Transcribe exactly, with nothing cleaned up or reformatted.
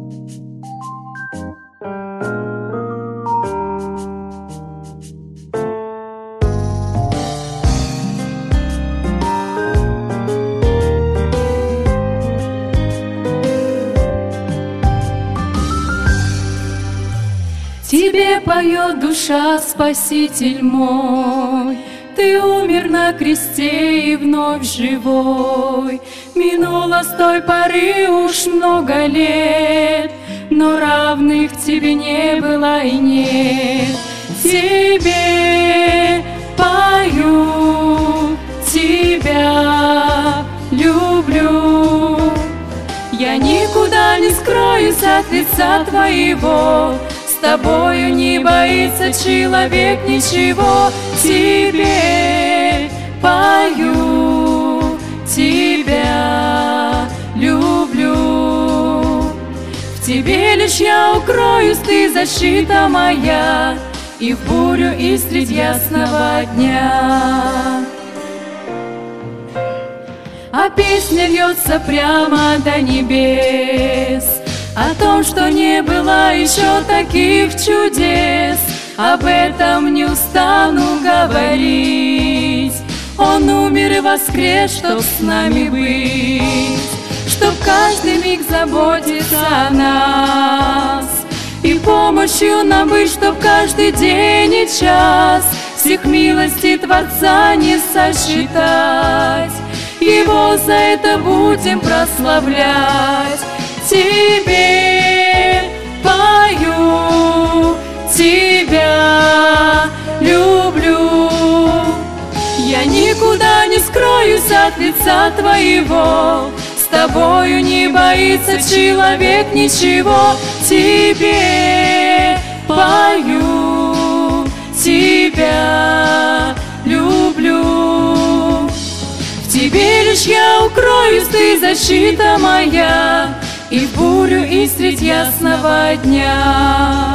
Тебе поет душа, Спаситель мой, Ты умер на кресте и вновь живой. Минуло с той поры уж много лет, но равных Тебе не было и нет. Тебе пою, Тебя люблю. Я никуда не скроюсь от лица Твоего, с Тобою не боится человек ничего. Тебе пою, Тебя люблю. В Тебе лишь я укроюсь, Ты защита моя, и в бурю, и средь ясного дня. А песня льется прямо до небес о том, что не было еще таких чудес. Об этом не устану говорить. Он умер и воскрес, чтоб с нами быть, чтоб каждый миг заботиться о нас и помощью нам быть, чтоб каждый день и час всех милостей Творца не сосчитать. Его за это будем прославлять. Тебе пою, Тебя люблю. Я никуда не скроюсь от лица Твоего, с Тобою не боится человек ничего. Тебе пою, Тебя люблю. В Тебе лишь я укроюсь, Ты защита моя, и в бурю, и средь ясного дня.